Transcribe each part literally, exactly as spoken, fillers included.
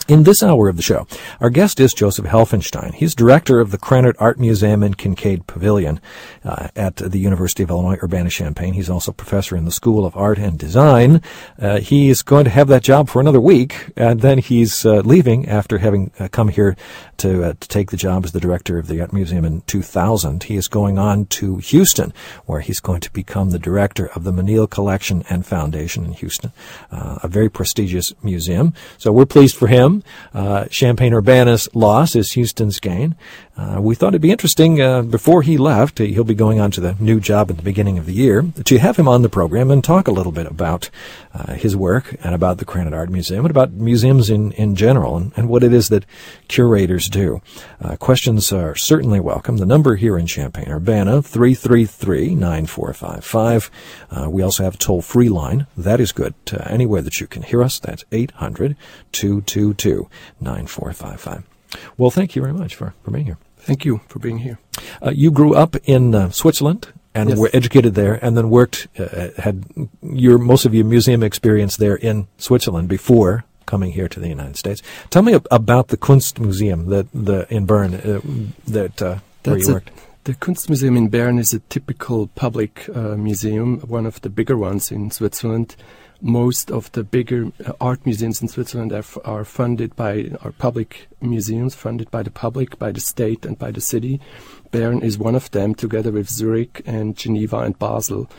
In this hour of the show, our guest is Joseph Helfenstein. He's director of the Krannert Art Museum in Kincaid Pavilion uh, at the University of Illinois Urbana-Champaign. He's also professor in the School of Art and Design. Uh, he is going to have that job for another week, and then he's uh, leaving after having uh, come here to, uh, to take the job as the director of the Art Museum in two thousand. He is going on to Houston, where he's going to become the director of the Menil Collection and Foundation in Houston, uh, a very prestigious museum. So we're pleased for him. Uh, Champaign-Urbana's loss is Houston's gain. Uh, we thought it'd be interesting, uh, before he left, uh, he'll be going on to the new job at the beginning of the year, to have him on the program and talk a little bit about uh, his work and about the Krannert Art Museum and about museums in, in general and, and what it is that curators do. Uh, questions are certainly welcome. The number here in Champaign-Urbana, three three three, nine four five five. Uh, we also have a toll-free line. That is good. Uh, anywhere that you can hear us, that's eight hundred, two two two, nine four five five. Well, thank you very much for, for being here. Thank you for being here. Uh, you grew up in uh, Switzerland and yes. were educated there, and then worked, uh, had your most of your museum experience there in Switzerland before coming here to the United States. Tell me ab- about the Kunstmuseum that the in Bern uh, that uh, where That's you a, worked. The Kunstmuseum in Bern is a typical public uh, museum, one of the bigger ones in Switzerland. Most of the bigger uh, art museums in Switzerland are, f- are funded by our public museums, funded by the public, by the state, and by the city. Bern is one of them, together with Zurich and Geneva and Basel.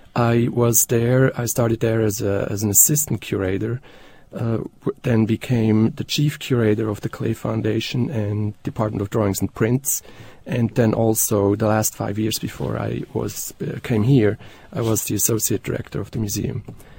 I was there. I started there as a, as an assistant curator, uh, w- then became the chief curator of the Klee Foundation and Department of Drawings and Prints. And then also the last five years before I was uh, came here, I was the associate director of the museum.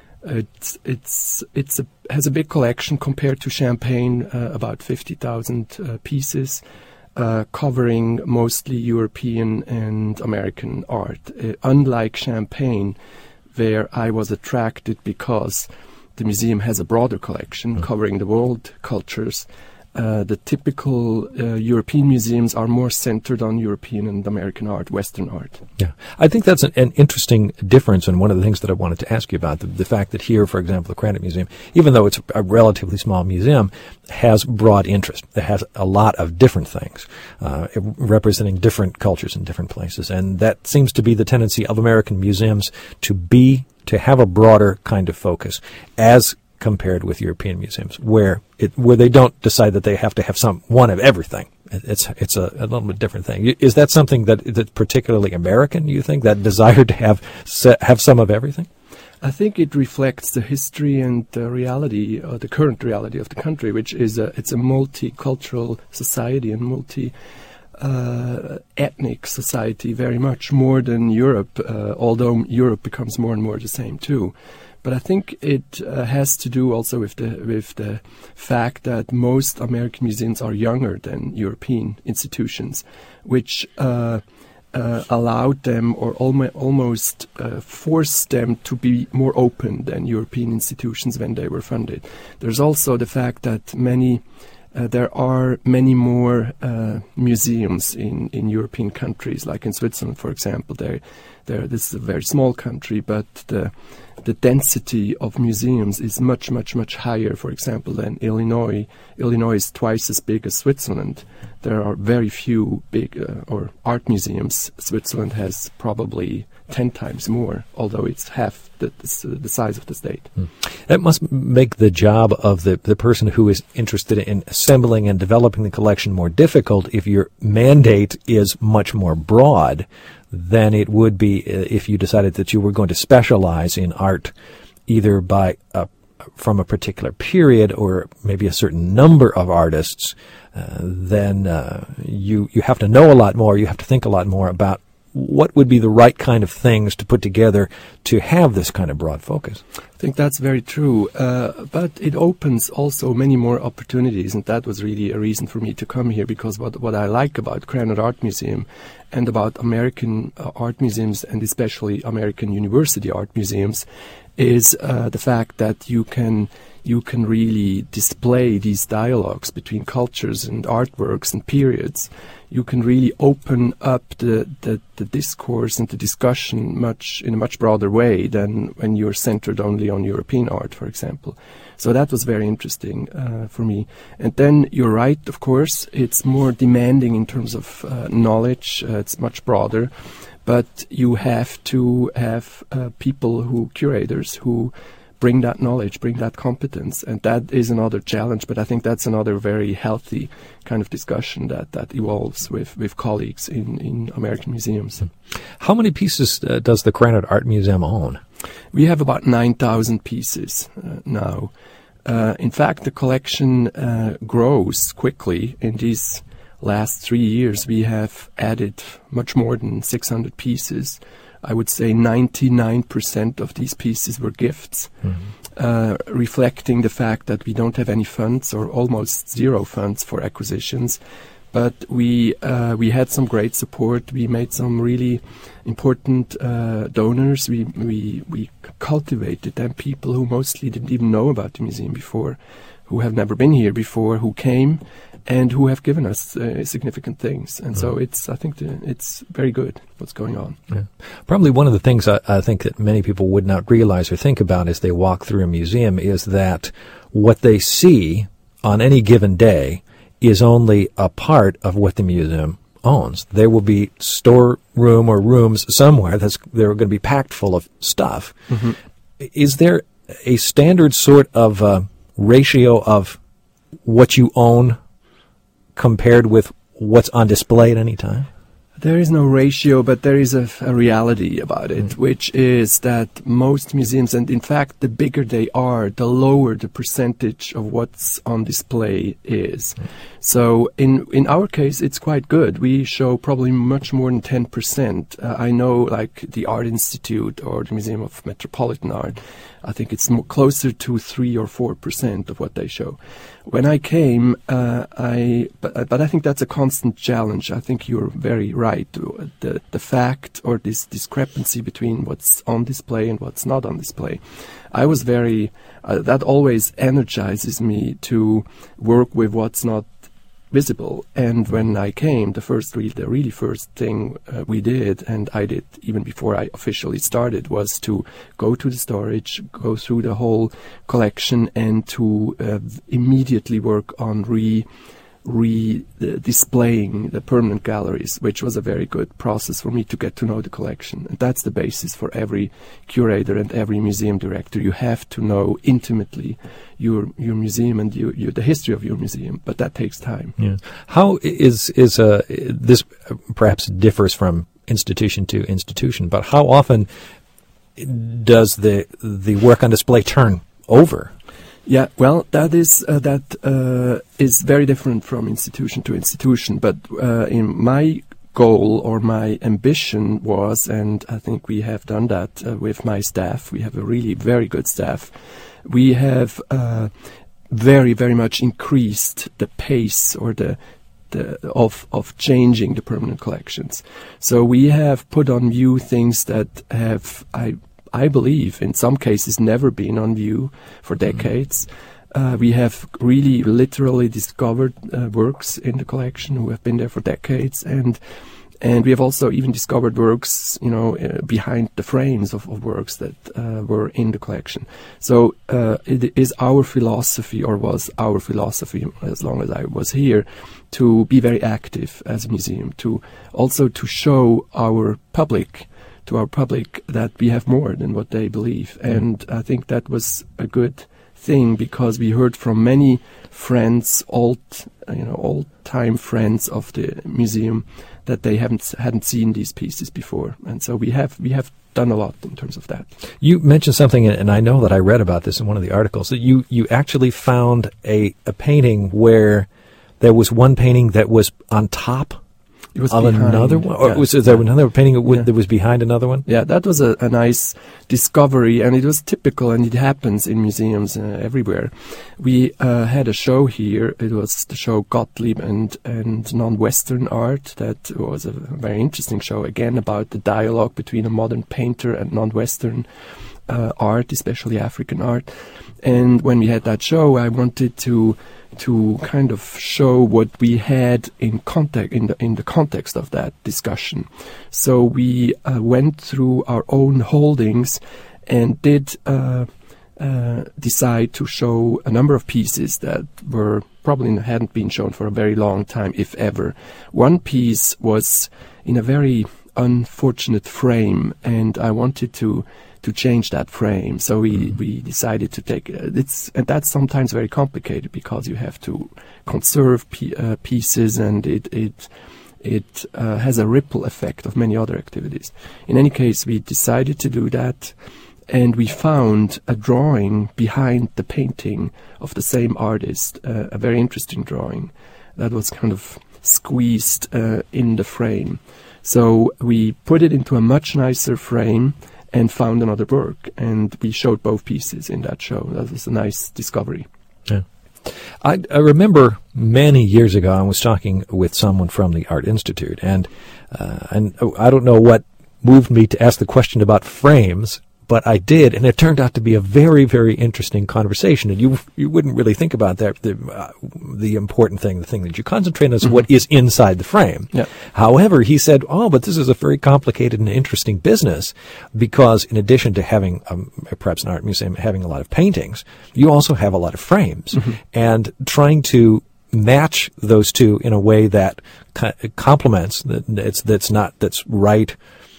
It's it's it's a, has a big collection compared to Champaign, uh, about fifty thousand uh, pieces, uh, covering mostly European and American art. Uh, unlike Champaign, where I was attracted because the museum has a broader collection mm. covering the world cultures. Uh, the typical uh, European museums are more centered on European and American art, Western art. Yeah, I think that's an, an interesting difference, and one of the things that I wanted to ask you about, the, the fact that here, for example, the Krannert Museum, even though it's a, a relatively small museum, has broad interest. It has a lot of different things, uh, representing different cultures in different places, and that seems to be the tendency of American museums to be, to have a broader kind of focus, as compared with European museums, where it where they don't decide that they have to have some one of everything. It's it's a, a little bit different thing. Is that something that that's particularly American? You think, that desire to have have some of everything? I think it reflects the history and the reality, or the current reality of the country, which is a it's a multicultural society and multi. Uh, ethnic society, very much more than Europe, uh, although Europe becomes more and more the same too. But I think it uh, has to do also with the with the fact that most American museums are younger than European institutions, which uh, uh, allowed them or almo- almost uh, forced them to be more open than European institutions when they were funded. There's also the fact that many Uh, there are many more uh, museums in, in European countries, like in Switzerland, for example. There, there. This is a very small country, but the the density of museums is much, much, much higher. For example, than Illinois. Illinois is twice as big as Switzerland. There are very few big uh, or art museums. Switzerland has probably ten times more, although it's half the, the, the size of the state. Mm. That must make the job of the, the person who is interested in assembling and developing the collection more difficult if your mandate is much more broad than it would be if you decided that you were going to specialize in art either by a, from a particular period or maybe a certain number of artists. Uh, then uh, you, you have to know a lot more, you have to think a lot more about what would be the right kind of things to put together to have this kind of broad focus. I think that's very true, uh, but it opens also many more opportunities, and that was really a reason for me to come here, because what, what I like about Krannert Art Museum and about American uh, art museums, and especially American university art museums, is uh, the fact that you can you can really display these dialogues between cultures and artworks and periods. You can really open up the, the, the discourse and the discussion much in a much broader way than when you're centered only on European art, for example. So that was very interesting uh, for me. And then you're right, of course, it's more demanding in terms of uh, knowledge. Uh, it's much broader. But you have to have uh, people who, curators, who bring that knowledge, bring that competence. And that is another challenge, but I think that's another very healthy kind of discussion that, that evolves with, with colleagues in, in American museums. How many pieces uh, does the Krannert Art Museum own? We have about nine thousand pieces uh, now. Uh, in fact, the collection uh, grows quickly. In these last three years, we have added much more than six hundred pieces. I would say ninety-nine percent of these pieces were gifts, mm-hmm. uh, reflecting the fact that we don't have any funds or almost zero funds for acquisitions. But we uh, we had some great support. We made some really important uh, donors. We, we, we cultivated them, people who mostly didn't even know about the museum before, who have never been here before, who came and who have given us uh, significant things. And mm-hmm. so it's, I think the, it's very good what's going on. Yeah. Probably one of the things I, I think that many people would not realize or think about as they walk through a museum is that what they see on any given day is only a part of what the museum owns. There will be storeroom or rooms somewhere that's they're going to be packed full of stuff. Mm-hmm. Is there a standard sort of uh, ratio of what you own compared with what's on display at any time? There is no ratio, but there is a, a reality about it, mm. which is that most museums, and in fact, the bigger they are, the lower the percentage of what's on display is. Mm. So in in our case, it's quite good. We show probably much more than ten percent. Uh, I know, like the Art Institute or the Museum of Metropolitan Art, I think it's more closer to three or four percent of what they show. When I came, uh, I but, but I think that's a constant challenge. I think you're very right. The the fact or this discrepancy between what's on display and what's not on display. I was very uh, that always energizes me to work with what's not visible. And when I came, the first really, the really first thing uh, we did, and I did even before I officially started, was to go to the storage, go through the whole collection, and to uh, immediately work on re re uh, displaying the permanent galleries, which was a very good process for me to get to know the collection. And that's the basis for every curator and every museum director. You have to know intimately your your museum and your, your, the history of your museum, but that takes time. Yeah. How is is uh, this perhaps differs from institution to institution, but how often does the the work on display turn over? Yeah, well, that is uh, that uh, is very different from institution to institution. But uh, in my goal or my ambition was, and I think we have done that uh, with my staff. We have a really very good staff. We have uh, very, very much increased the pace or the the of of changing the permanent collections. So we have put on view things that have I. I believe, in some cases, never been on view for decades. Mm-hmm. Uh, we have really literally discovered uh, works in the collection who have been there for decades, and and we have also even discovered works, you know, uh, behind the frames of, of works that uh, were in the collection. So uh, it is our philosophy, or was our philosophy, as long as I was here, to be very active as a museum, to also to show our public. to our public that we have more than what they believe. Mm. And I think that was a good thing, because we heard from many friends, old, you know, old-time friends of the museum, that they haven't hadn't seen these pieces before. And so we have we have done a lot in terms of that. You mentioned something, and I know that I read about this in one of the articles, that you, you actually found a, a painting where there was one painting that was on top It was of behind, another one? Or yeah. was there another painting Yeah. that was behind another one? Yeah, that was a, a nice discovery, and it was typical, and it happens in museums uh, everywhere. We uh, had a show here. It was the show Gottlieb and, and Non-Western Art. That was a very interesting show, again, about the dialogue between a modern painter and non-Western uh, art, especially African art. And when we had that show, I wanted to to kind of show what we had in context in the in the context of that discussion. So we uh, went through our own holdings and did uh, uh, decide to show a number of pieces that were probably hadn't been shown for a very long time, if ever. One piece was in a very unfortunate frame, and I wanted to to change that frame. So we, mm-hmm. we decided to take uh, it's and that's sometimes very complicated because you have to conserve p- uh, pieces, and it it it uh, has a ripple effect of many other activities. In any case, we decided to do that, and we found a drawing behind the painting of the same artist, uh, a very interesting drawing that was kind of squeezed uh, in the frame. So we put it into a much nicer frame and found another work, and we showed both pieces in that show. That was a nice discovery. Yeah. I, I remember many years ago I was talking with someone from the Art Institute, and uh, and I don't know what moved me to ask the question about frames, but I did, and it turned out to be a very, very interesting conversation. And you you wouldn't really think about that. The, uh, the important thing, the thing that you concentrate on, is mm-hmm. what is inside the frame. Yeah. However, he said, "Oh, but this is a very complicated and interesting business because, in addition to having um, perhaps an art museum having a lot of paintings, you also have a lot of frames, mm-hmm. and trying to match those two in a way that co- complements that it's that's not that's right."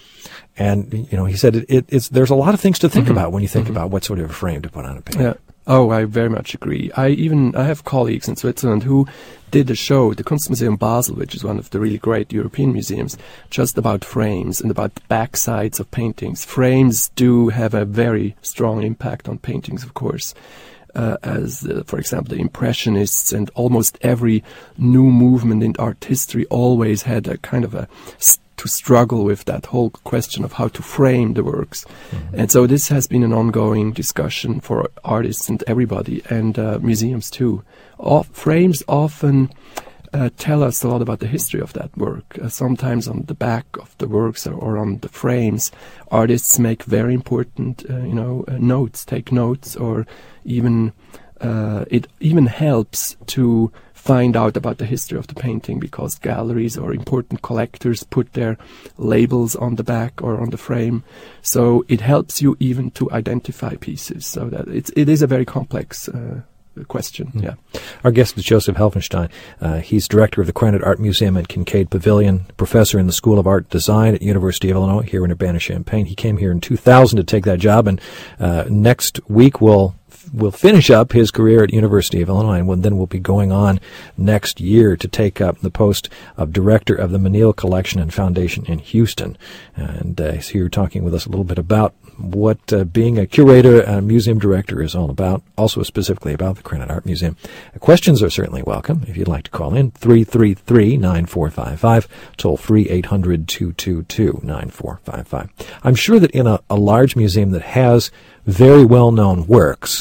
And, you know, he said it, it, it's there's a lot of things to think mm-hmm. about when you think mm-hmm. about what sort of a frame to put on a painting. Yeah. Oh, I very much agree. I even I have colleagues in Switzerland who did a show, the Kunstmuseum Basel, which is one of the really great European museums, just about frames and about the back sides of paintings. Frames do have a very strong impact on paintings, of course. Uh, as, uh, for example, the Impressionists and almost every new movement in art history always had a kind of a st- to struggle with that whole question of how to frame the works. Mm-hmm. And so this has been an ongoing discussion for artists and everybody, and uh, museums too. All, frames often uh, tell us a lot about the history of that work. Uh, sometimes on the back of the works or, or on the frames, artists make very important uh, you know, uh, notes, take notes, or even uh, it even helps to find out about the history of the painting, because galleries or important collectors put their labels on the back or on the frame. So it helps you even to identify pieces. So that it's, it is a very complex uh, question. Mm-hmm. Yeah. Our guest is Joseph Helfenstein. Uh, he's director of the Krannert Art Museum at Kincaid Pavilion, professor in the School of Art Design at University of Illinois here in Urbana-Champaign. He came here in two thousand to take that job, and uh, next week we'll will finish up his career at University of Illinois, and then will be going on next year to take up the post of director of the Menil Collection and Foundation in Houston. And uh, he's here talking with us a little bit about what uh, being a curator and a museum director is all about, also specifically about the Krannert Art Museum. Uh, questions are certainly welcome. If you'd like to call in, three three three, nine four five five, toll free eight hundred, two two two, nine four five five. I'm sure that in a, a large museum that has very well-known works,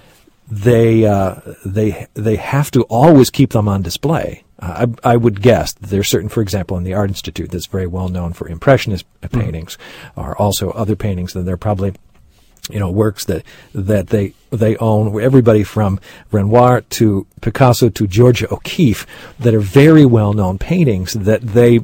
they uh, they they have to always keep them on display. Uh, I, I would guess that there's certain, for example, in the Art Institute that's very well known for Impressionist mm-hmm. paintings, are also other paintings that they're probably, you know, works that that they they own. Everybody from Renoir to Picasso to Georgia O'Keeffe that are very well known paintings that they,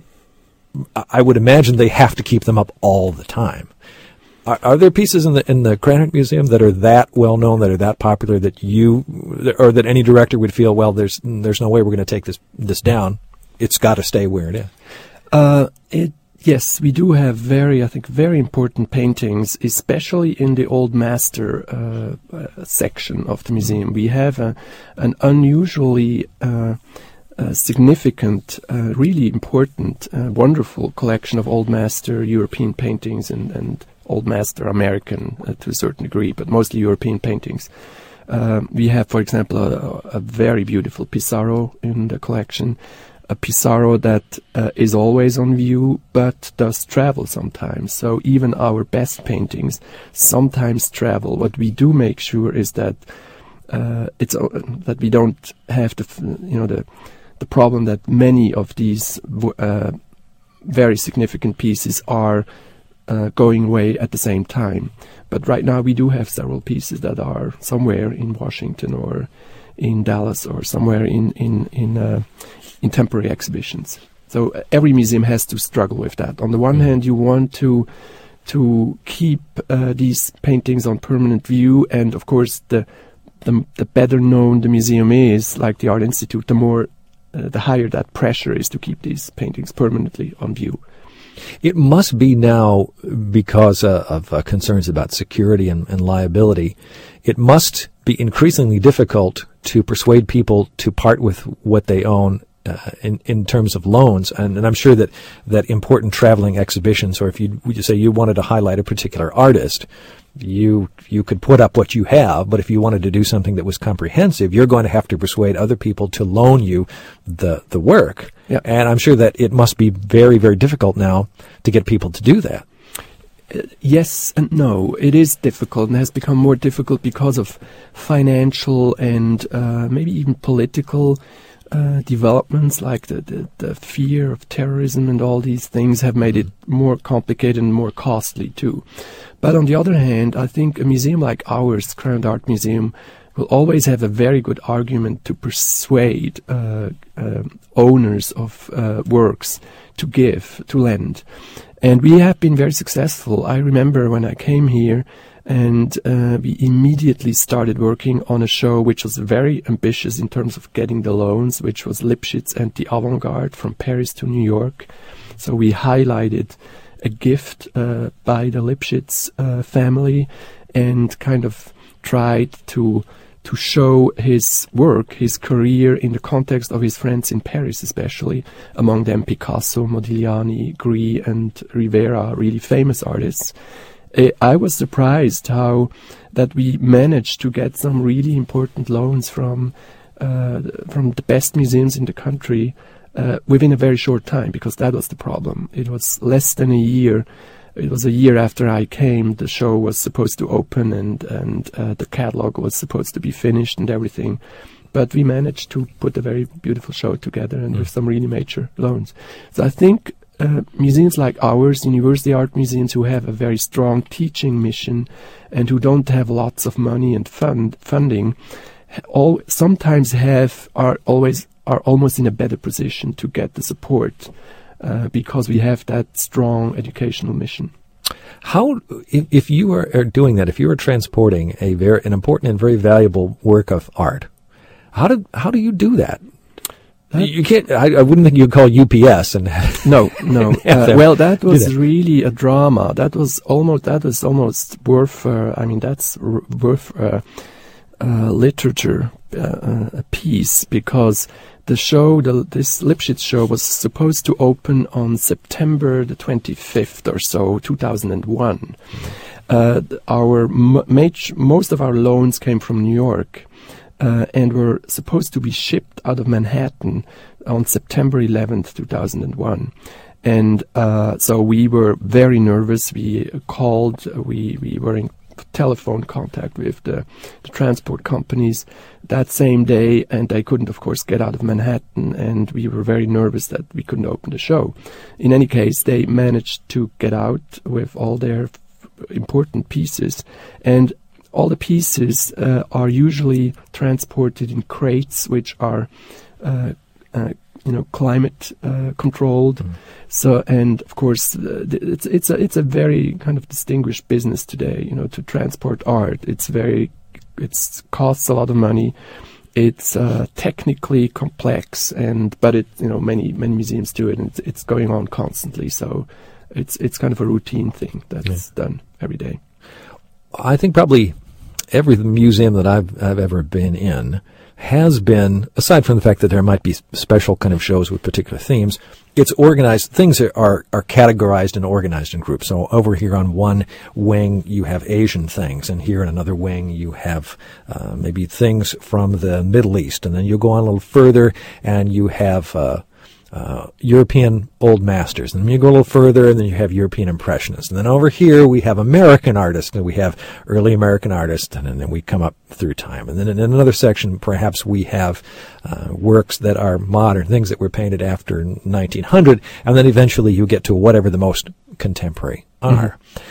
I would imagine, they have to keep them up all the time. Are, are there pieces in the in the Krannert Museum that are that well known, that are that popular, that you or that any director would feel, well, there's there's no way we're going to take this this down. It's got to stay where it is. Uh, it yes, we do have very, I think, very important paintings, especially in the Old Master uh, uh, section of the museum. We have a, an unusually uh, uh, significant, uh, really important, uh, wonderful collection of Old Master European paintings and and. Old Master American uh, to a certain degree, but mostly European paintings. Uh, we have, for example, a, a very beautiful Pissarro in the collection, a Pissarro that uh, is always on view, but does travel sometimes. So even our best paintings sometimes travel. What we do make sure is that uh, it's uh, that we don't have the, you know, the the problem that many of these uh, very significant pieces are Uh, going away at the same time. But right now we do have several pieces that are somewhere in Washington or in Dallas or somewhere in in in, uh, in temporary exhibitions. So uh, every museum has to struggle with that. On the one hand, you want to to keep uh, these paintings on permanent view. And of course, the the, the better known the museum is, like the Art Institute, the more uh, the higher that pressure is to keep these paintings permanently on view. It must be now, because uh, of uh, concerns about security and, and liability, it must be increasingly difficult to persuade people to part with what they own uh, in, in terms of loans. And, and I'm sure that, that important traveling exhibitions, or if you, you say you wanted to highlight a particular artist, you you could put up what you have, but if you wanted to do something that was comprehensive, you're going to have to persuade other people to loan you the the work. Yeah. And I'm sure that it must be very, very difficult now to get people to do that. Uh, yes and no. It is difficult, and has become more difficult because of financial and uh, maybe even political Uh, developments, like the, the, the fear of terrorism and all these things have made it more complicated and more costly too. But on the other hand, I think a museum like ours, Cranard Art Museum, will always have a very good argument to persuade uh, uh, owners of uh, works to give, to lend. And we have been very successful. I remember when I came here, and uh, we immediately started working on a show which was very ambitious in terms of getting the loans, which was Lipschitz and the Avant-Garde from Paris to New York. So we highlighted a gift uh, by the Lipschitz uh, family and kind of tried to to show his work, his career in the context of his friends in Paris, especially, among them Picasso, Modigliani, Gris, and Rivera, really famous artists. I was surprised how that we managed to get some really important loans from uh, from the best museums in the country uh, within a very short time, because that was the problem. It was less than a year. It was a year after I came. The show was supposed to open, and and uh, the catalog was supposed to be finished and everything. But we managed to put a very beautiful show together, and mm. with some really major loans. So I think Uh, museums like ours, university art museums, who have a very strong teaching mission and who don't have lots of money and fund funding, all sometimes have are always are almost in a better position to get the support uh, because we have that strong educational mission. How, if, if you are, are doing that, if you are transporting a very an important and very valuable work of art, how do how do you do that? You can't. I, I wouldn't think you'd call U P S and no, no. Uh, well, that was that. really a drama. That was almost. That was almost worth. Uh, I mean, that's r- worth uh, uh, literature uh, a piece, because the show, the, this Lipschitz show, was supposed to open on September the twenty-fifth or so, two thousand one. Uh, our m- maj- most of our loans came from New York. Uh, and were supposed to be shipped out of Manhattan on September eleventh, two thousand one. And uh, so we were very nervous. We called, we, we were in telephone contact with the, the transport companies that same day, and they couldn't, of course, get out of Manhattan, and we were very nervous that we couldn't open the show. In any case, they managed to get out with all their f- important pieces, and all the pieces uh, are usually transported in crates, which are, uh, uh, you know, climate uh, controlled. Mm. So, and of course, uh, it's it's a it's a very kind of distinguished business today. You know, to transport art, it's very, it's costs a lot of money. It's uh, technically complex, and but it you know many many museums do it, and it's, it's going on constantly. So, it's it's kind of a routine thing that's yeah. done every day. I think probably every museum that I've I've ever been in has been, aside from the fact that there might be special kind of shows with particular themes, it's organized, things are, are, are categorized and organized in groups. So over here on one wing, you have Asian things, and here in another wing, you have uh, maybe things from the Middle East. And then you go on a little further, and you have uh, uh, European Old Masters. And then you go a little further, and then you have European Impressionists. And then over here, we have American artists, and we have early American artists, and then we come up through time. And then in another section, perhaps we have uh, works that are modern, things that were painted after nineteen hundred, and then eventually you get to whatever the most contemporary are. Mm-hmm.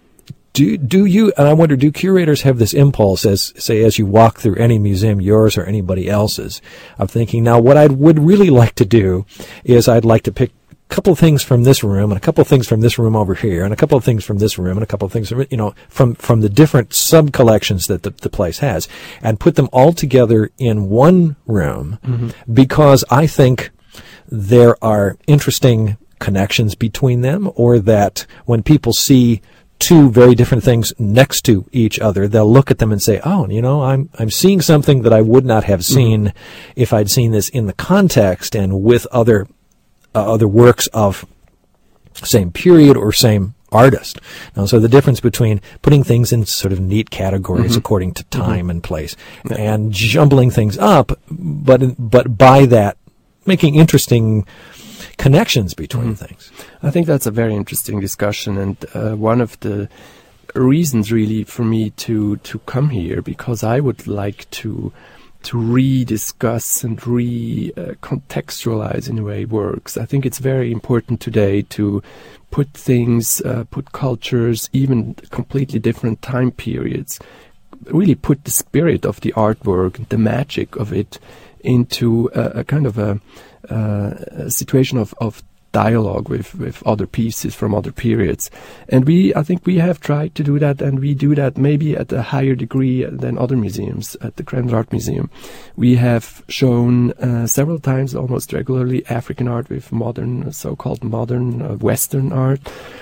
Do do you, and I wonder, do curators have this impulse, as say, as you walk through any museum, yours or anybody else's, of thinking, now what I would really like to do is I'd like to pick couple of things from this room and a couple of things from this room over here and a couple of things from this room and a couple of things from, you know, from, from the different sub-collections that the, the place has, and put them all together in one room, mm-hmm. because I think there are interesting connections between them, or that when people see two very different things next to each other, they'll look at them and say, oh, you know, I'm I'm seeing something that I would not have seen mm-hmm. if I'd seen this in the context and with other uh, other works of same period or same artist. Now, so the difference between putting things in sort of neat categories mm-hmm. according to time mm-hmm. and place, yeah. and jumbling things up, but but by that making interesting connections between mm-hmm. things. I think that's a very interesting discussion, and uh, one of the reasons really for me to to come here, because I would like to to re-discuss and re-contextualize uh, in a way works. I think it's very important today to put things, uh, put cultures, even completely different time periods, really put the spirit of the artwork, the magic of it, into a, a kind of a, uh, a situation of, of dialogue with, with other pieces from other periods. And we, I think we have tried to do that, and we do that maybe at a higher degree than other museums. At the Granite Art Museum, we have shown uh, several times, almost regularly, African art with modern, so-called modern uh, Western art.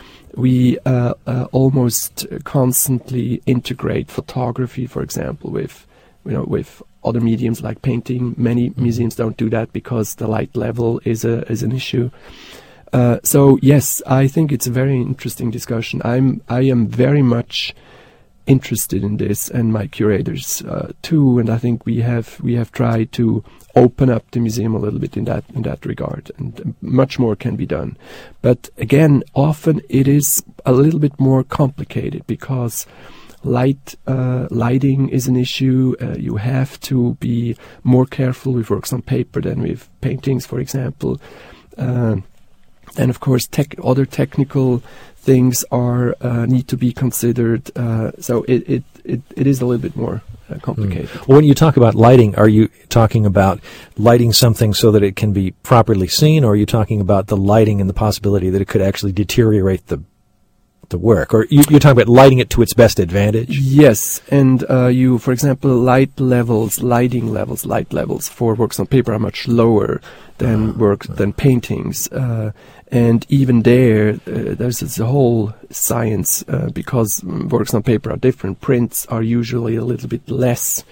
We uh, uh, almost constantly integrate photography, for example, with, you know, with other mediums like painting. Many mm-hmm. museums don't do that because the light level is a is an issue. Uh, so yes, I think it's a very interesting discussion. I'm I am very much interested in this, and my curators uh, too. And I think we have we have tried to open up the museum a little bit in that in that regard, and much more can be done. But again, often it is a little bit more complicated because light uh, lighting is an issue. Uh, you have to be more careful with works on paper than with paintings, for example. Uh, and of course, tech, other technical things are uh, need to be considered. Uh, so it, it it it is a little bit more uh, complicated. Mm. Well, when you talk about lighting, are you talking about lighting something so that it can be properly seen, or are you talking about the lighting and the possibility that it could actually deteriorate the the work, or you, you're talking about lighting it to its best advantage? Yes, and uh, you, for example, light levels, lighting levels, light levels for works on paper are much lower than uh, works uh. than paintings, uh, and even there, uh, there's this whole science uh, because works on paper are different. Prints are usually a little bit less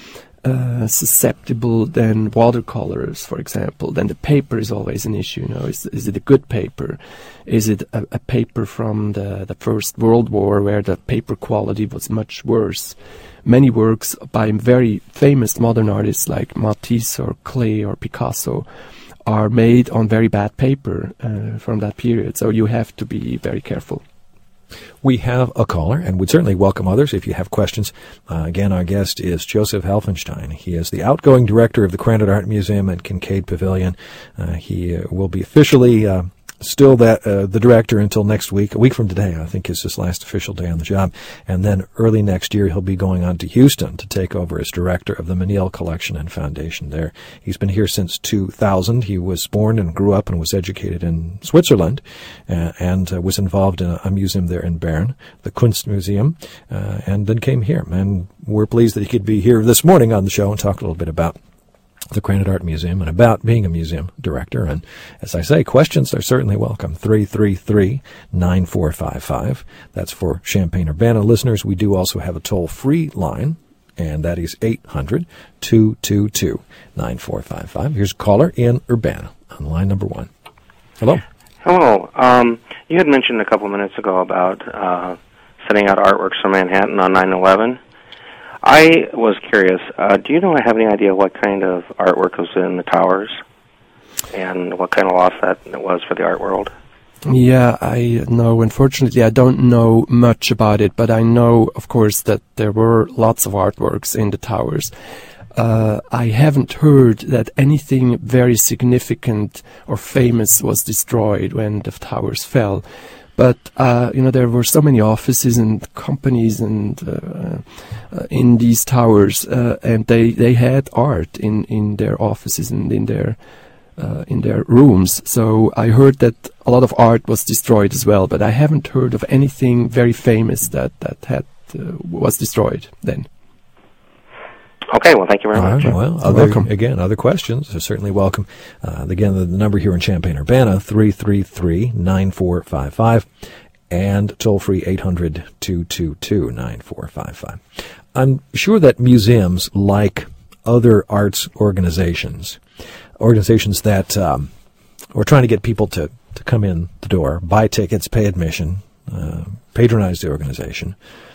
Uh, susceptible than watercolors, for example. Then the paper is always an issue. You know, is is it a good paper? Is it a, a paper from the the First World War where the paper quality was much worse? Many works by very famous modern artists like Matisse or Klee or Picasso are made on very bad paper uh, from that period. So you have to be very careful. We have a caller, and would certainly welcome others if you have questions. Uh, again, our guest is Joseph Helfenstein. He is the outgoing director of the Granite Art Museum at Kincaid Pavilion. Uh, he uh, will be officially uh, still that uh, the director until next week. A week from today, I think, is his last official day on the job. And then early next year, he'll be going on to Houston to take over as director of the Menil Collection and Foundation there. He's been here since two thousand. He was born and grew up and was educated in Switzerland, uh, and uh, was involved in a, a museum there in Bern, the Kunstmuseum, uh, and then came here. And we're pleased that he could be here this morning on the show and talk a little bit about the Granite Art Museum and about being a museum director. And as I say, questions are certainly welcome. three three three, nine four five five. That's for Champaign-Urbana listeners. We do also have a toll-free line, and that is eight hundred, two two two, nine four five five. Here's a caller in Urbana on line number one. Hello. Hello. Um, you had mentioned a couple minutes ago about uh, setting out artworks from Manhattan on nine eleven. I was curious, uh, do you know, I have any idea what kind of artwork was in the towers and what kind of loss that it was for the art world? Yeah, I know. Unfortunately, I don't know much about it, but I know, of course, that there were lots of artworks in the towers. Uh, I haven't heard that anything very significant or famous was destroyed when the towers fell. But, uh, you know, there were so many offices and companies and uh, uh, in these towers, uh, and they, they had art in, in their offices and in their uh, in their rooms. So I heard that a lot of art was destroyed as well, but I haven't heard of anything very famous that that had uh, was destroyed then. Okay, well, thank you very All much. right, well, other, welcome. Again, other questions are certainly welcome. Uh, again, the, the number here in Champaign-Urbana, three three three, nine four five five, and toll-free eight hundred, two two two, nine four five five. I'm sure that museums, like other arts organizations, organizations that um, are trying to get people to, to come in the door, buy tickets, pay admission, uh, patronize the organization,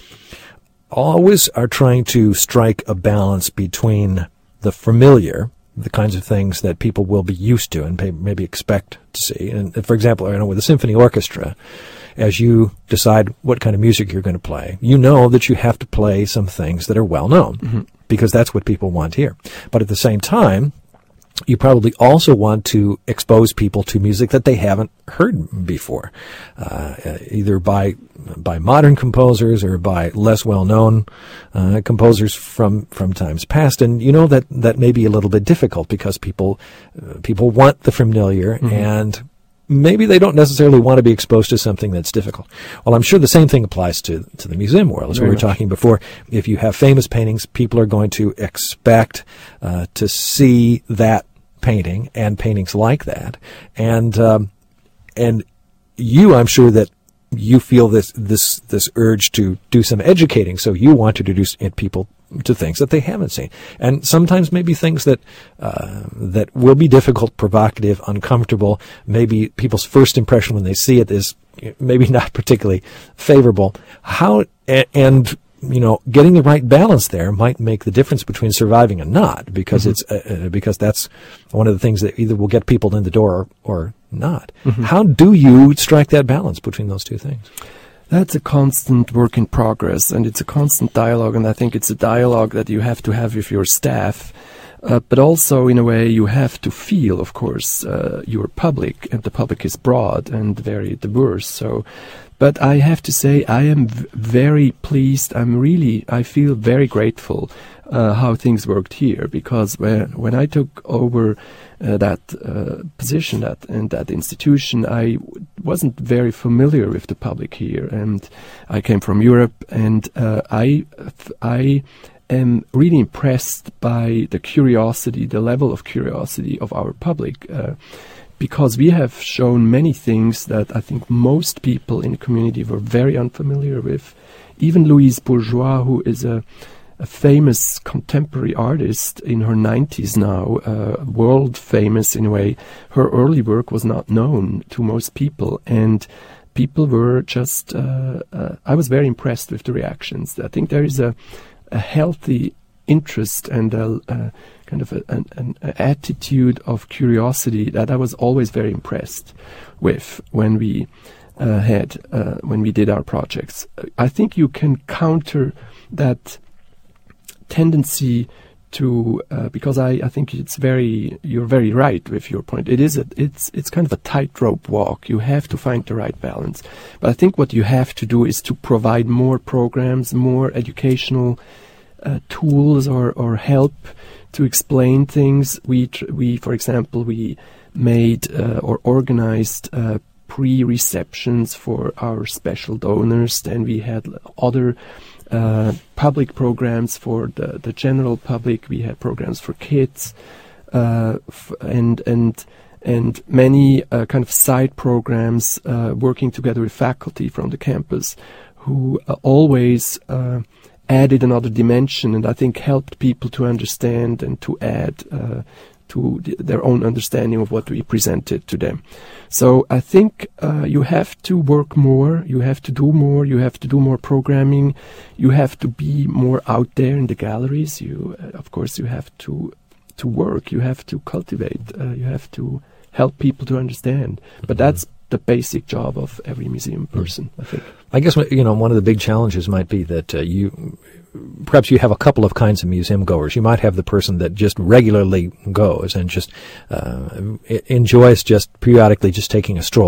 always are trying to strike a balance between the familiar, the kinds of things that people will be used to and pay, maybe expect to see. And for example, I know with a symphony orchestra, as you decide what kind of music you're going to play, you know that you have to play some things that are well known, mm-hmm. because that's what people want to hear. But at the same time, you probably also want to expose people to music that they haven't heard before, uh, either by by modern composers or by less well-known uh, composers from from times past. And you know that that may be a little bit difficult because people uh, people want the familiar, mm-hmm. and maybe they don't necessarily want to be exposed to something that's difficult. Well, I'm sure the same thing applies to to the museum world. As we were talking before, if you have famous paintings, people are going to expect uh, to see that painting and paintings like that, and um, and you, I'm sure that you feel this this this urge to do some educating, so you want to introduce people to things that they haven't seen, and sometimes maybe things that uh, that will be difficult, provocative, uncomfortable. Maybe people's first impression when they see it is maybe not particularly favorable. How and you know, getting the right balance there might make the difference between surviving and not, because mm-hmm. it's uh, because that's one of the things that either will get people in the door or, or not. Mm-hmm. How do you strike that balance between those two things? That's a constant work in progress, and it's a constant dialogue, and I think it's a dialogue that you have to have with your staff, uh, but also, in a way, you have to feel, of course, uh, your public, and the public is broad and very diverse, so... But I have to say, I am v- very pleased. I'm really, I feel very grateful uh, how things worked here, because when, when I took over uh, that uh, position that and that institution, I w- wasn't very familiar with the public here, and I came from Europe, and uh, I, I am really impressed by the curiosity, the level of curiosity of our public. Uh, Because we have shown many things that I think most people in the community were very unfamiliar with. Even Louise Bourgeois, who is a, a famous contemporary artist in her nineties now, uh, world famous in a way, her early work was not known to most people. And people were just, uh, uh, I was very impressed with the reactions. I think there is a, a healthy interest and a, a kind of a, an, an attitude of curiosity that I was always very impressed with when we uh, had uh, when we did our projects. I think you can counter that tendency to uh, because I, I think it's very you're very right with your point. It is a, it's it's kind of a tightrope walk. You have to find the right balance. But I think what you have to do is to provide more programs, more educational uh, tools or or help to explain things. We, tr- we, for example, we made uh, or organized uh, pre-receptions for our special donors. Then we had other uh, public programs for the, the general public. We had programs for kids, uh, f- and and and many uh, kind of side programs uh, working together with faculty from the campus, who uh, always. Uh, added another dimension, and I think helped people to understand and to add uh, to th- their own understanding of what we presented to them. So I think uh, you have to work more, you have to do more, you have to do more programming, you have to be more out there in the galleries. You, uh, of course, you have to to work, you have to cultivate, uh, you have to help people to understand. But that's the basic job of every museum person, I think. I guess, you know, one of the big challenges might be that uh, you, perhaps you have a couple of kinds of museum goers. You might have the person that just regularly goes and just uh, enjoys just periodically just taking a stroll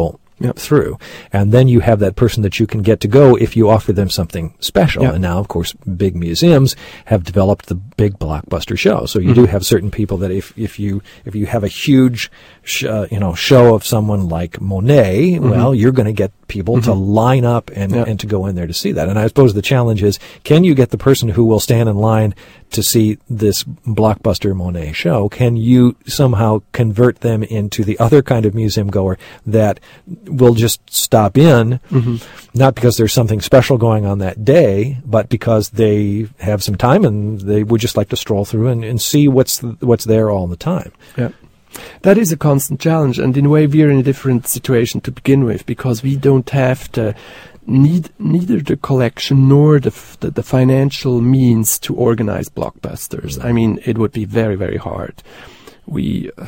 Yep. through. And then you have that person that you can get to go if you offer them something special. Yep. And now, of course, big museums have developed the big blockbuster show. So you Mm-hmm. do have certain people that if, if you if you have a huge sh- uh, you know show of someone like Monet, Mm-hmm. well, you're going to get people to line up and, Yep. and to go in there to see that. And I suppose the challenge is, can you get the person who will stand in line to see this blockbuster Monet show, can you somehow convert them into the other kind of museum goer that will just stop in, Mm-hmm. not because there's something special going on that day, but because they have some time and they would just like to stroll through and, and see what's what's there all the time. Yeah. That is a constant challenge, and in a way we're in a different situation to begin with, because we don't have the need, neither the collection nor the, f- the the financial means to organize blockbusters. I mean, it would be very, very hard. We, uh,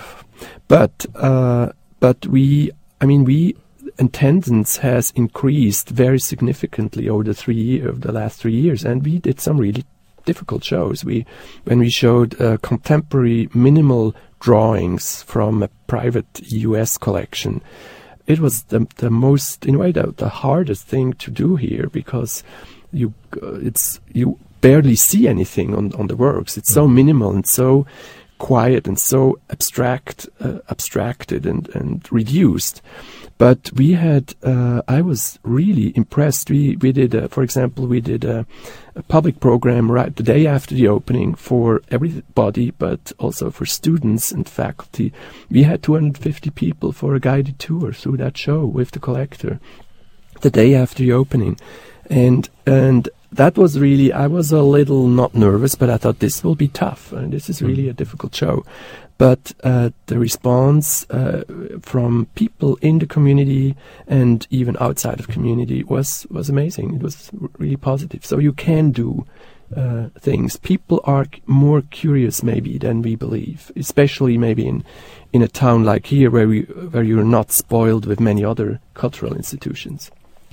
but uh, but we, I mean, we attendance has increased very significantly over the three year, over the last three years, and we did some really difficult shows. We, when we showed uh, contemporary minimal drawings from a private U S collection, it was the the most, in a way, the, the hardest thing to do here, because you uh, it's you barely see anything on on the works. It's so minimal and so quiet and so abstract, uh, abstracted and and reduced. But we had, uh, I was really impressed. We we did, uh, for example, we did a, a public program right the day after the opening for everybody, but also for students and faculty. We had two hundred fifty people for a guided tour through that show with the collector the day after the opening. And and that was really, I was a little not nervous, but I thought this will be tough, and this is really a difficult show. But uh, the response uh, from people in the community and even outside of community was, was amazing. It was r- really positive. So you can do uh, things. People are c- more curious maybe than we believe, especially maybe in in a town like here where we where you're not spoiled with many other cultural institutions.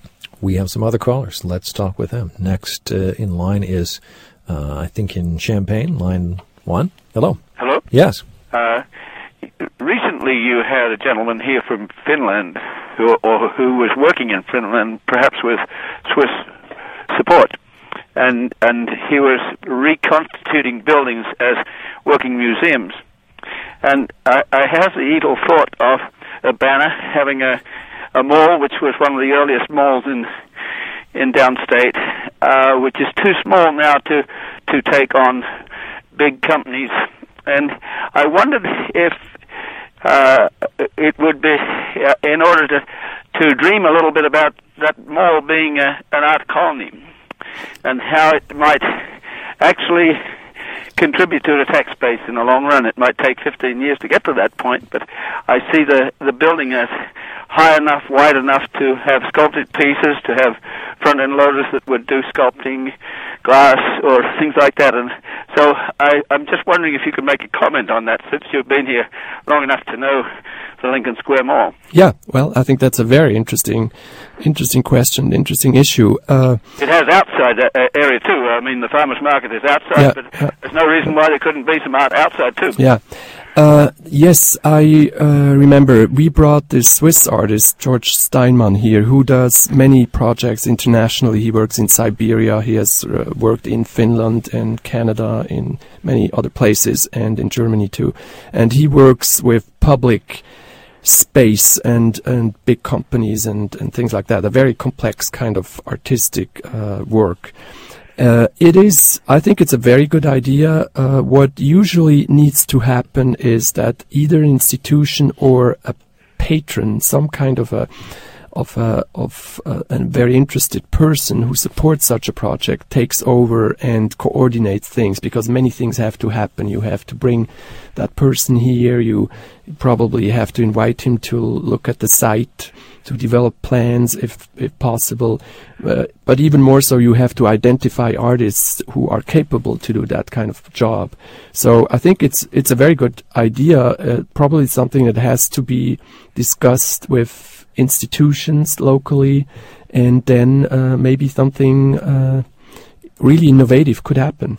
We have some other callers. Let's talk with them. Next uh, in line is, uh, I think, in Champaign, line one. Hello. Hello? Yes. Uh, recently you had a gentleman here from Finland who, or who was working in Finland, perhaps with Swiss support, and and he was reconstituting buildings as working museums. And I, I have the evil thought of Urbana having a, a mall, which was one of the earliest malls in in downstate, uh, which is too small now to to take on big companies. And I wondered if uh, it would be, uh, in order to to dream a little bit about that mall being a, an art colony, and how it might actually contribute to the tax base in the long run. It might take fifteen years to get to that point, but I see the, the building as high enough, wide enough to have sculpted pieces, to have front-end loaders that would do sculpting, glass, or things like that. And so I, I'm just wondering if you could make a comment on that, since you've been here long enough to know the Lincoln Square Mall. Yeah, well, I think that's a very interesting, interesting question, interesting issue. Uh, it has outside uh, area too. I mean, the farmers' market is outside, yeah, but yeah. there's no reason why there couldn't be some art outside too. Yeah. Uh, yes, I uh, remember we brought this Swiss artist, George Steinmann, here, who does many projects internationally. He works in Siberia, he has uh, worked in Finland and Canada, in many other places, and in Germany too. And he works with public space and, and big companies and, and things like that, a very complex kind of artistic uh, work. Uh, it is, I think it's a very good idea. Uh, what usually needs to happen is that either an institution or a patron, some kind of a of a, of a, a very interested person who supports such a project, takes over and coordinates things, because many things have to happen. You have to bring that person here. You probably have to invite him to look at the site, to develop plans if if possible. Uh, but even more so, you have to identify artists who are capable to do that kind of job. So I think it's it's a very good idea, uh, probably something that has to be discussed with institutions locally, and then uh, maybe something uh, really innovative could happen.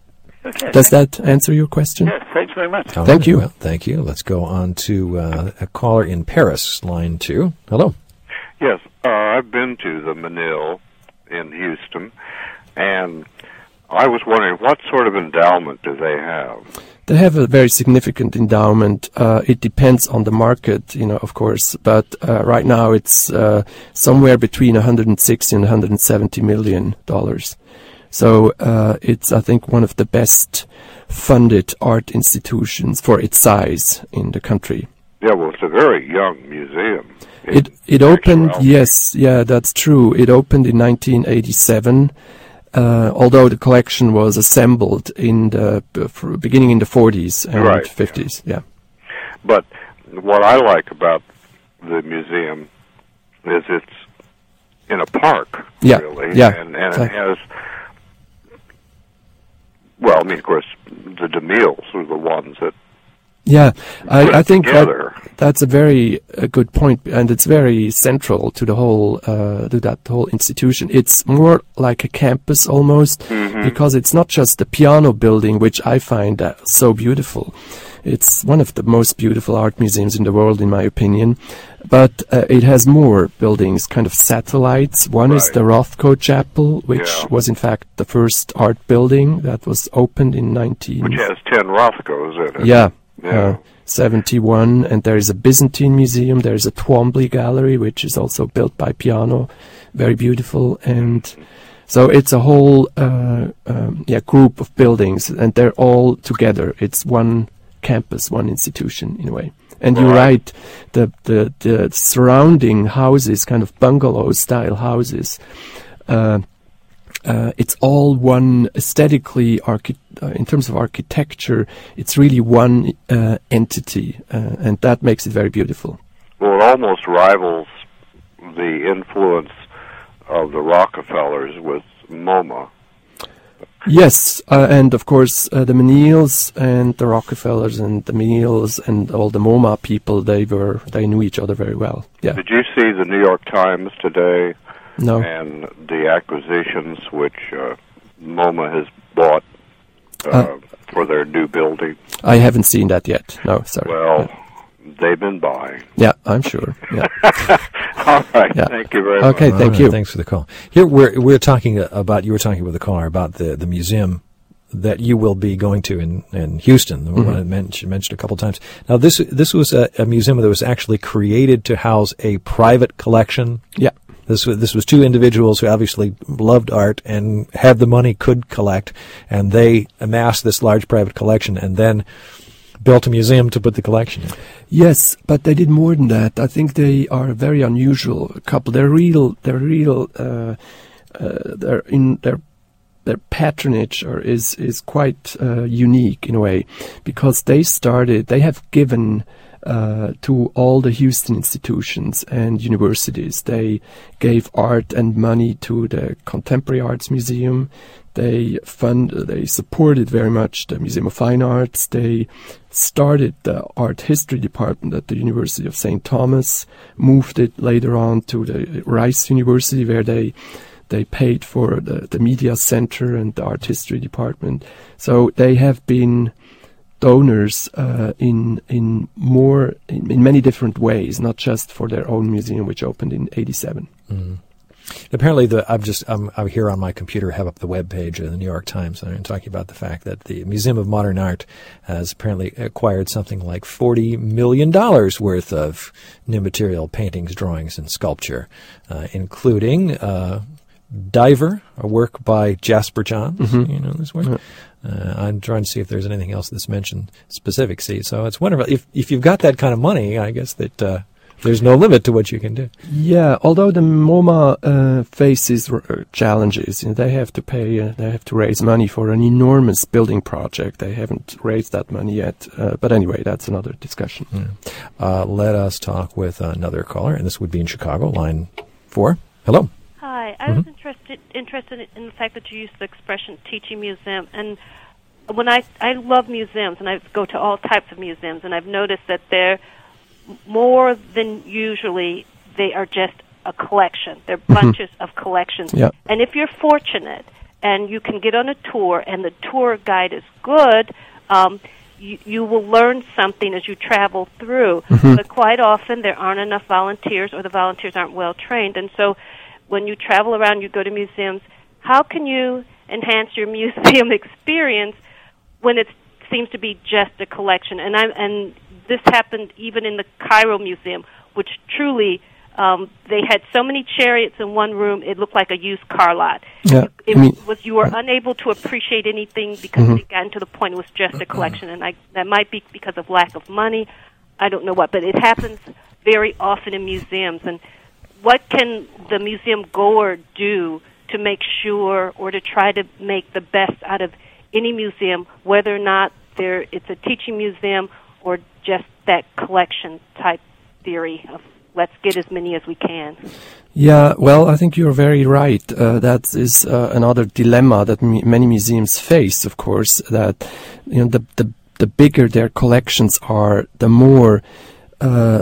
Okay, Does that answer your question? Yes, thanks very much. All Thank right, you. Well, thank you. Let's go on to uh, a caller in Paris, line two. Hello. Yes, uh, I've been to the Menil in Houston, and I was wondering, what sort of endowment do they have? They have a very significant endowment. Uh, it depends on the market, you know, of course, but uh, right now it's uh, somewhere between one hundred sixty and one hundred seventy million dollars. So uh, it's, I think, one of the best funded art institutions for its size in the country. Yeah, well, it's a very young museum. It it opened, yes, yeah, that's true. It opened in nineteen eighty-seven. Uh, although the collection was assembled in the uh, beginning in the forties and right, fifties, yeah. yeah. But what I like about the museum is it's in a park, yeah, really, yeah, and, and so. it has. Well, I mean, of course, the DeMille's are the ones that. Yeah, I, I think together. that that's a very uh, good point, and it's very central to the whole uh, to that whole institution. It's more like a campus almost, mm-hmm. because it's not just the piano building, which I find uh, so beautiful. It's one of the most beautiful art museums in the world, in my opinion. But uh, it has more buildings, kind of satellites. One right. is the Rothko Chapel, which yeah. was in fact the first art building that was opened in nineteen. Which has ten Rothkos in it. Yeah. Yeah. Uh, seventy-one, and there is a Byzantine museum. There is a Twombly gallery, which is also built by Piano, very beautiful. And so it's a whole uh, um, yeah group of buildings, and they're all together. It's one campus, one institution in a way. And right. you're right, the, the the surrounding houses, kind of bungalow-style houses. Uh, Uh, it's all one aesthetically, archi- uh, in terms of architecture, it's really one uh, entity, uh, and that makes it very beautiful. Well, it almost rivals the influence of the Rockefellers with MoMA. Yes, uh, and of course uh, the Menils and the Rockefellers and the Menils and all the MoMA people, they were they knew each other very well. Yeah. Did you see the New York Times today? No. And the acquisitions which uh, MoMA has bought uh, uh, for their new building? I haven't seen that yet. No, sorry. Well, yeah. they've been buying. Yeah, I'm sure. Yeah. All right. Yeah. Thank you very okay, much. Okay, thank right, you. Thanks for the call. Here we're we're talking about you were talking with the caller about the, the museum that you will be going to in, in Houston, the mm-hmm. one I mentioned, mentioned a couple times. Now, this this was a, a museum that was actually created to house a private collection. Yeah. This was, this was two individuals who obviously loved art and had the money, could collect, and they amassed this large private collection and then built a museum to put the collection in. Yes, but they did more than that. I think they are a very unusual couple. They're real. They're real. Uh, uh, they're in their their patronage or is is quite uh, unique in a way, because they started. They have given. Uh, to all the Houston institutions and universities. They gave art and money to the Contemporary Arts Museum. They fund, they supported very much the Museum of Fine Arts. They started the art history department at the University of Saint Thomas, moved it later on to the Rice University, where they they paid for the, the media center and the art history department. So they have been donors uh, in in more in, in many different ways, not just for their own museum, which opened in eighty-seven. Mm-hmm. Apparently, the I'm just I'm, I'm here on my computer, have up the web page of the New York Times, and I'm talking about the fact that the Museum of Modern Art has apparently acquired something like forty million dollars worth of new material, paintings, drawings, and sculpture, uh, including uh, Diver, a work by Jasper Johns. Mm-hmm. You know this work. Yeah. Uh, I'm trying to see if there's anything else that's mentioned specific. See, so it's wonderful. If if you've got that kind of money, I guess that uh, there's no limit to what you can do. Yeah, although the MoMA uh, faces r- challenges, you know, they have to pay, uh, they have to raise money for an enormous building project. They haven't raised that money yet. Uh, but anyway, that's another discussion. Yeah. Uh, let us talk with another caller, and this would be in Chicago, line four. Hello. Hi, I mm-hmm. was interested interested in the fact that you used the expression teaching museum, and when I I love museums, and I go to all types of museums, and I've noticed that they're more than usually they are just a collection. They're mm-hmm. bunches of collections, yep. and if you're fortunate and you can get on a tour, and the tour guide is good, um, you, you will learn something as you travel through. Mm-hmm. But quite often there aren't enough volunteers, or the volunteers aren't well trained. And so when you travel around, you go to museums, how can you enhance your museum experience when it seems to be just a collection? And I and this happened even in the Cairo Museum, which truly, um, they had so many chariots in one room, it looked like a used car lot. Yeah, It I mean, was you were unable to appreciate anything because Mhm. it had gotten to the point it was just a collection, and I, that might be because of lack of money. I don't know what, but it happens very often in museums. And what can the museum goer do to make sure, or to try to make the best out of any museum, whether or not there it's a teaching museum or just that collection type theory of let's get as many as we can? Yeah, well, I think you're very right. Uh, that is uh, another dilemma that m- many museums face, of course, that, you know, the, the, the bigger their collections are, the more uh,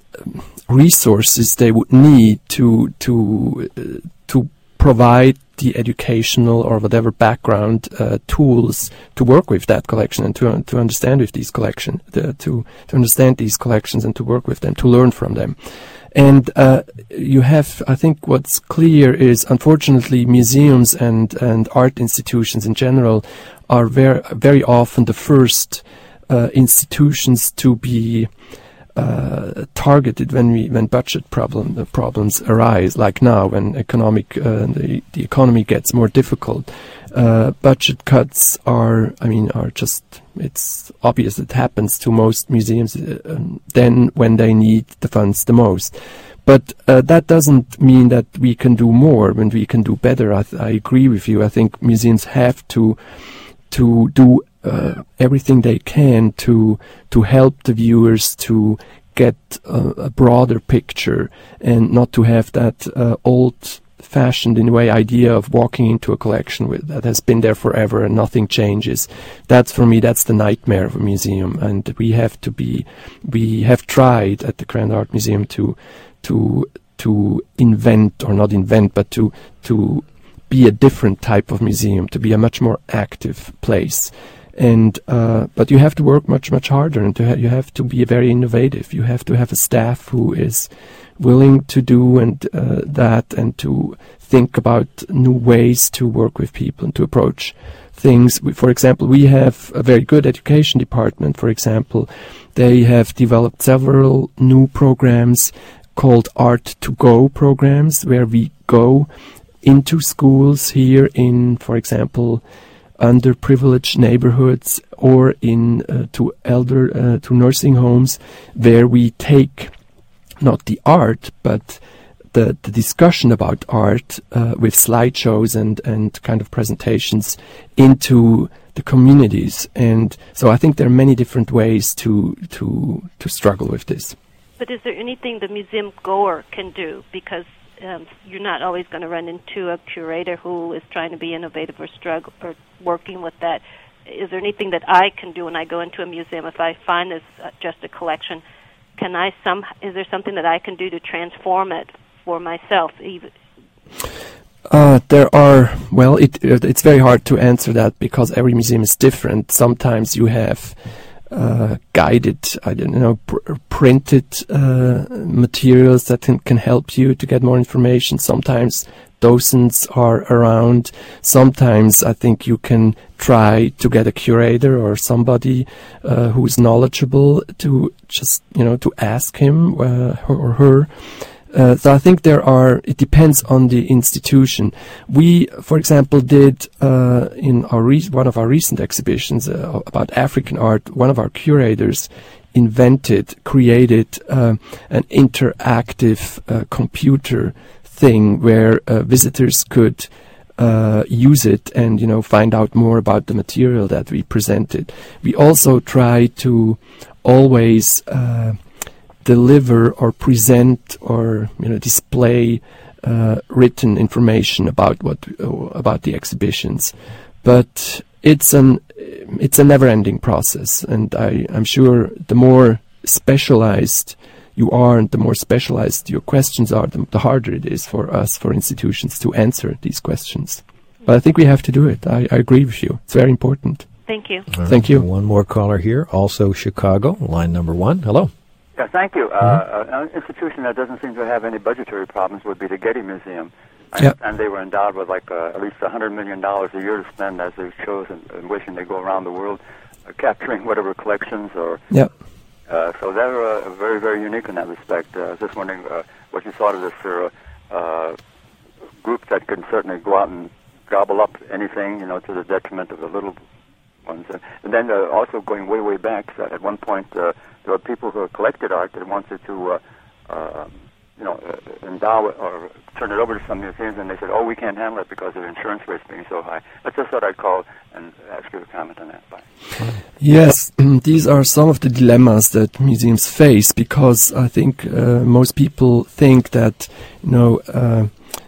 resources they would need to, to, uh, to provide the educational or whatever background uh, tools to work with that collection and to to understand with these collection, the, to to understand these collections and to work with them, to learn from them. And uh, you have, I think, what's clear is, unfortunately, museums and and art institutions in general are very very often the first uh, institutions to be Uh, targeted when we when budget problem uh, problems arise, like now when economic uh, the the economy gets more difficult. Uh, budget cuts are, I mean, are just, it's obvious it happens to most museums uh, um, then when they need the funds the most. But uh, that doesn't mean that we can do more, when we can do better. I, th- I agree with you. I think museums have to to do Uh, everything they can to to help the viewers to get uh, a broader picture, and not to have that uh, old-fashioned, in a way, idea of walking into a collection with, that has been there forever and nothing changes. That's, for me, that's the nightmare of a museum, and we have to be, we have tried at the Grand Art Museum to to to invent, or not invent, but to to be a different type of museum, to be a much more active place. And uh, but you have to work much much harder, and to ha- you have to be very innovative. You have to have a staff who is willing to do and uh, that, and to think about new ways to work with people and to approach things. We, for example, we have a very good education department. For example, they have developed several new programs called Art to Go programs, where we go into schools here in, for example, underprivileged neighborhoods, or in uh, to elder uh, to nursing homes, where we take not the art but the, the discussion about art uh, with slideshows and and kind of presentations into the communities. And so I think there are many different ways to to to struggle with this. But is there anything the museum goer can do? Because Um, you're not always going to run into a curator who is trying to be innovative or struggle or working with that. Is there anything that I can do when I go into a museum if I find this uh, just a collection? Can I some? Is there something that I can do to transform it for myself? Even Uh, there are, well, it, it's very hard to answer that, because every museum is different. Sometimes you have Uh, guided, I don't know, pr- printed uh, materials that can, can help you to get more information. Sometimes docents are around. Sometimes I think you can try to get a curator or somebody uh, who is knowledgeable to just, you know, to ask him uh, or her. Uh, so I think there are, it depends on the institution. We, for example, did uh, in our re- one of our recent exhibitions uh, about African art, one of our curators invented, created uh, an interactive uh, computer thing where uh, visitors could uh, use it and, you know, find out more about the material that we presented. We also try to always Uh, deliver or present or, you know, display uh, written information about what uh, about the exhibitions, but it's an it's a never-ending process, and I, I'm sure the more specialized you are and the more specialized your questions are, the, the harder it is for us, for institutions, to answer these questions. But I think we have to do it. I, I agree with you. It's very important. Thank you. All right. Thank you. One more caller here, also Chicago, line number one. Hello. Yeah, thank you. Mm-hmm. Uh, an institution that doesn't seem to have any budgetary problems would be the Getty Museum. I Yep. understand they were endowed with like uh, at least one hundred million dollars a year to spend as they chose and, and wishing they go around the world uh, capturing whatever collections or... Yeah. Uh, so they're uh, very, very unique in that respect. Uh, I was just wondering uh, what you thought of this uh, uh, group that can certainly go out and gobble up anything, you know, to the detriment of the little ones. And, and then uh, also going way, way back, so at one point uh, there were people who collected art that wanted to, uh, uh, you know, uh, endow it or turn it over to some museums, and they said, oh, we can't handle it because of insurance rates being so high. That's just what I'd call and ask you to comment on that. Bye. Yes, these are some of the dilemmas that museums face, because I think uh, most people think that, you know, uh,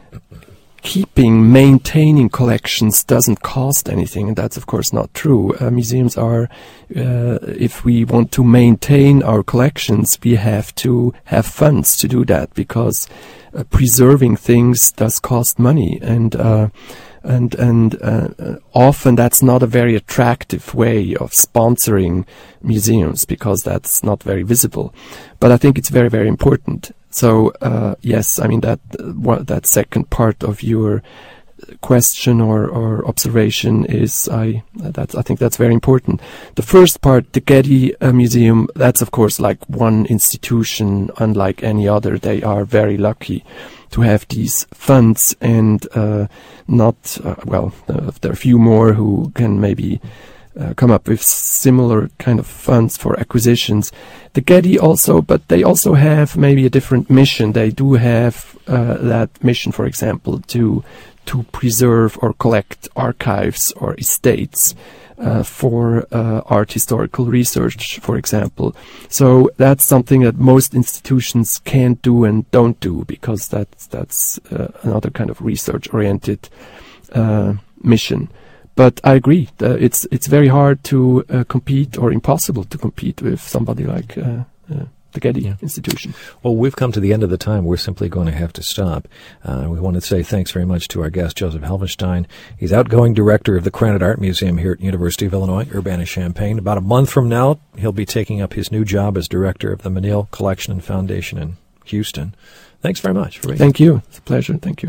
keeping, maintaining collections doesn't cost anything, and that's of course not true. Uh, museums are, uh, if we want to maintain our collections, we have to have funds to do that, because uh, preserving things does cost money, and uh, and and uh, often that's not a very attractive way of sponsoring museums, because that's not very visible. But I think it's very, very important. So uh, yes, I mean that uh, what, that second part of your question or, or observation is I that's I think that's very important. The first part, the Getty uh, Museum, that's of course like one institution unlike any other. They are very lucky to have these funds, and uh, not uh, well. Uh, there are a few more who can maybe Uh, come up with similar kind of funds for acquisitions. The Getty also, but they also have maybe a different mission. They do have uh, that mission, for example, to to preserve or collect archives or estates uh, for uh, art historical research, for example. So that's something that most institutions can't do and don't do, because that's that's uh, another kind of research-oriented uh, mission. But I agree, uh, it's it's very hard to uh, compete, or impossible to compete with somebody like uh, uh, the Getty yeah. institution. Well, we've come to the end of the time. We're simply going to have to stop. Uh, we want to say thanks very much to our guest, Joseph Helfenstein. He's outgoing director of the Krannert Art Museum here at University of Illinois, Urbana-Champaign. About a month from now, he'll be taking up his new job as director of the Menil Collection and Foundation in Houston. Thanks very much for being here. Thank you. It's a pleasure. Thank you.